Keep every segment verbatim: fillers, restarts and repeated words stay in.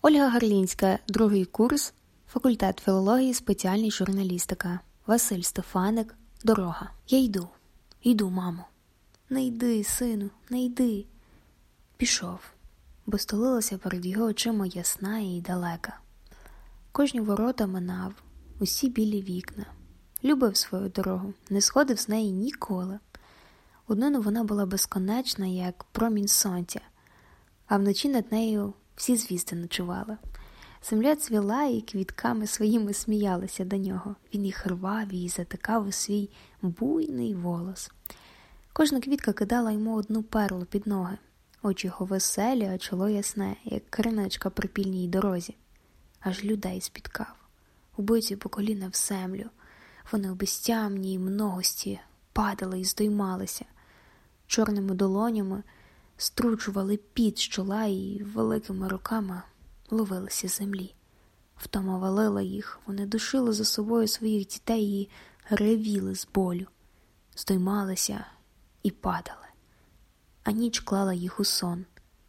Ольга Гарлінська, другий курс, факультет філології, спеціальність журналістика. Василь Стефаник, дорога. Я йду, йду, мамо. Не йди, сину, не йди. Пішов, бо столилася перед його очима ясна і далека. Кожні ворота минав, усі білі вікна. Любив свою дорогу, не сходив з неї ніколи. Однину вона була безконечна, як промінь сонця, а вночі над нею всі звізди ночували. Земля цвіла і квітками своїми сміялися до нього. Він їх рвав і затикав у свій буйний волос. Кожна квітка кидала йому одну перлу під ноги. Очі його веселі, а чоло ясне, як криничка при пільній дорозі. Аж людей спіткав, убиті по коліна в землю. Вони у безтямній многості падали і здоймалися. Чорними долонями стручували під з чола і великими руками ловилися землі. Втома валила їх, вони душили за собою своїх дітей і ревіли з болю. Здоймалися і падали. А ніч клала їх у сон,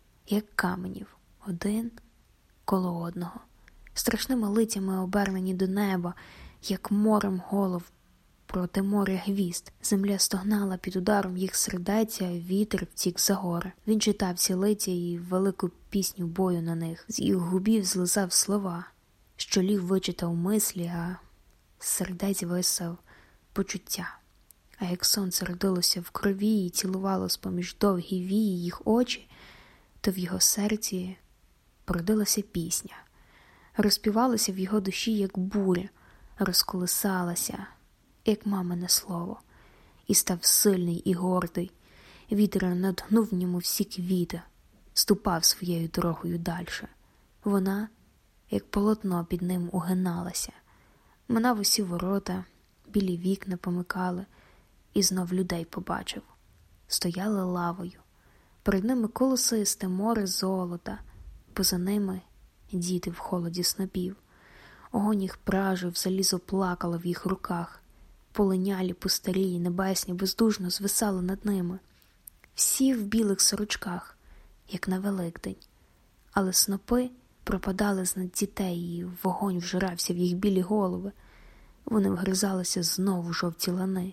як каменів, один коло одного. Страшними лицями обернені до неба, як морем голов проти моря гвізд. Земля стогнала під ударом їх сердець, а вітер втік за гори. Він читав ці лиця і велику пісню бою на них. З їх губів злизав слова, що лів вичитав мислі, а з сердець висав почуття. А як сонце родилося в крові і цілувало з-поміж довгі вії їх очі, то в його серці породилася пісня. Розпівалася в його душі, як буря, розколисалася, як мамине слово, і став сильний і гордий. Вітер надгнув в ньому всі квіти, ступав своєю дорогою дальше. Вона, як полотно, під ним угиналася. Минав усі ворота, білі вікна помикали, і знов людей побачив. Стояли лавою. Перед ними колосисте море золота, поза ними діти в холоді снопів. Огонь їх пражив, залізо плакало в їх руках. Полинялі, пустарі й небесні бездужно звисали над ними. Всі в білих сорочках, як на Великдень. Але снопи пропадали з над дітей, і вогонь вжирався в їх білі голови. Вони вгризалися знову в жовті лани.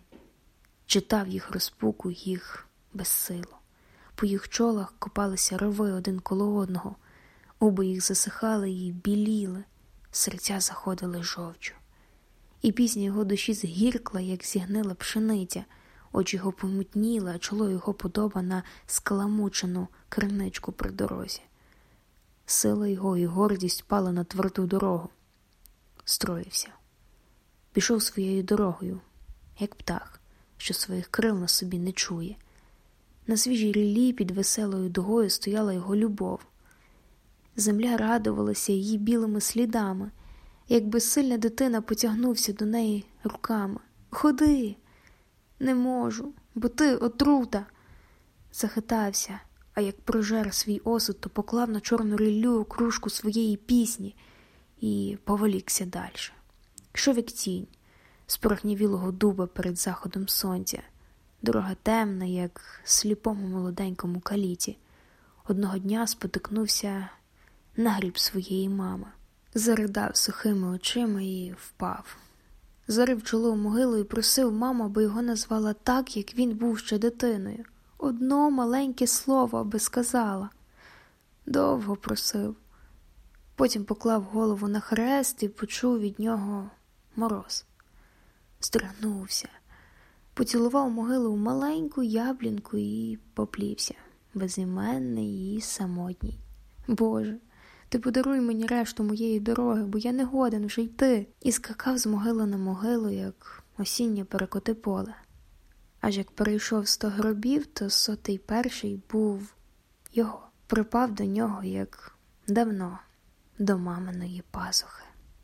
Читав їх розпуку, їх безсилу. По їх чолах копалися рови один коло одного. Уби їх засихали і біліли, серця заходили жовчу. І пісня його душі згіркла, як зігнила пшениця, очі його помутніли, а чоло його подоба на скаламучену криничку при дорозі. Сила його і гордість пали на тверду дорогу. Строївся. Пішов своєю дорогою, як птах, що своїх крил на собі не чує. На свіжій ріллі під веселою дугою стояла його любов. Земля радувалася її білими слідами, як безсильна дитина потягнувся до неї руками. «Ходи!» «Не можу, бо ти отрута!» Захитався, а як прожер свій осуд, то поклав на чорну ріллю кружку своєї пісні і поволікся далі. Йшов як тінь з порохнявілого дуба перед заходом сонця. Дорога темна, як сліпому молоденькому каліті. Одного дня спотикнувся на гріб своєї мами. Заридав сухими очима і впав. Зарив чоло в могилу і просив маму, аби його назвала так, як він був ще дитиною. Одно маленьке слово, аби сказала. Довго просив. Потім поклав голову на хрест і почув від нього мороз. Здригнувся. Поцілував могилу в маленьку яблінку і поплівся, безіменний і самотній. Боже, ти подаруй мені решту моєї дороги, бо я не годен вже йти. І скакав з могили на могилу, як осіннє перекоти поле. Аж як перейшов сто гробів, то сотий перший був його. Припав до нього, як давно, до маминої пазухи.